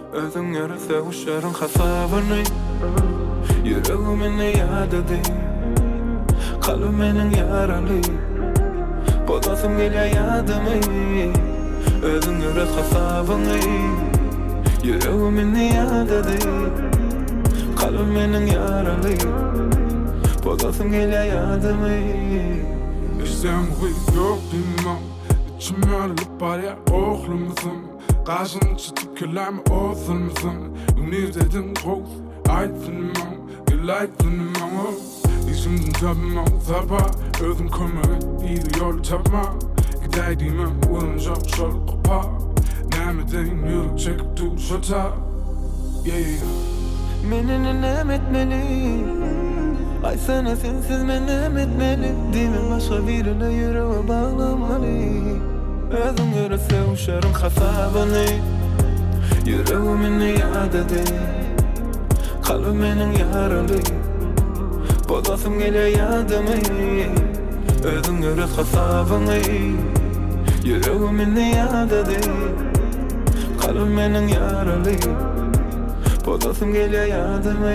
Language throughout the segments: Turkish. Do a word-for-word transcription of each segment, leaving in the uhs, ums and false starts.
Özün yarasa uşarın hasabını Yüreğimini yad edin Kalbiminin yaralı Bodasım gele yadımı Özün yürek hasabını Yüreğimini yad edin Kalbiminin yaralı Bodasım gele yadımı İşten bu yok bilmem İçime alıp var ya oğlumuzum Karşını çıtıp kelime olsunmuşum Ümit edin koz Aydınmam, gel aydınmam İşimden tapmam, tapa Özüm kömürü, iyi yol tapma Gideydiğime vurunca şol kopa Nemedeyim yürü çekip dur şota Yeah yeah Menini nem etmeli Ay sana sensiz men nem etmeli Dime başka birine yüreğe bağlamalı Özüm görese uşarın hasabını Yüreğimini yad edin Kalbiminin yaralı Bodasım gele yadımı Özüm göre hasabını Yüreğimini yad edin Kalbiminin yaralı Bodasım gele yadımı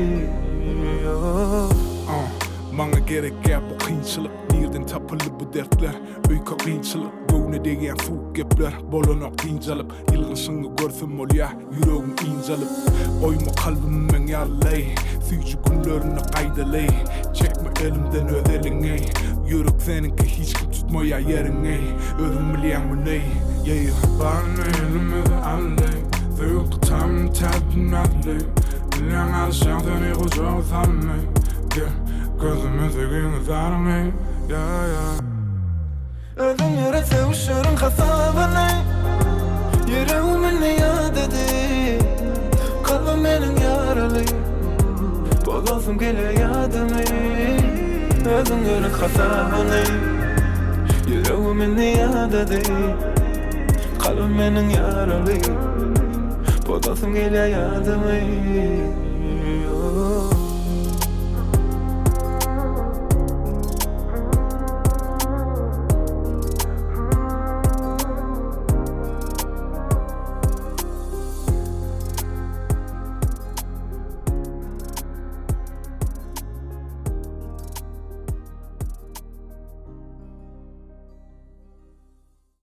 Bana gerek gel bu kıyınçılık Nereden tapılı bu dertler Uyka kıyınçılık Göğüne degen soğuk gepler Bolana kıyıncalıp Yılgısını görsüm ol ya Yüreğim incalıp Oyma kalbimin yarlay Süyücü günlerini kaydalay Çekme elimden öz elini Yürek seninki hiç kim tutmaya yerini Özüm bilen bu ney Yeah Bana elimizi allay Süyük tam tadın allay Bilen alışan seni kucağı sanmay Yeah Gözümü sevgini sarmay Yeah yeah Özüm yere sevişirin hasabını Yüreğimini yad edin Kalbimin yaralı Bodasım gele yadımı Özüm yere hasabını Yüreğimini yad edin Kalbimin yaralı Bodasım gele yadımı